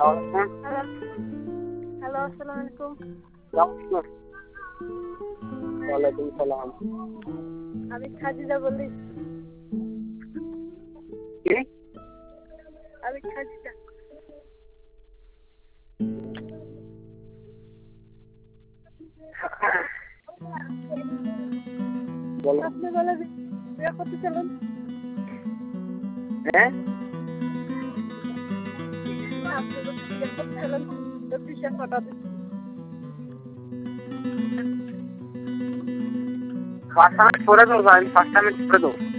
Hello, আসসালামু আলাইকুম। ওয়ালাইকুম সালাম। আমি খাদিজা বলি। কে? আমি খাদিজা। বলো। আপনি বলে বিয়ে করতে চলুন। হ্যাঁ? আপনি বলে বিয়ে করতে চলুন। 25 ফটো দিচ্ছি। 5 মিনিট পরে দাও, 5 মিনিট পরে দাও।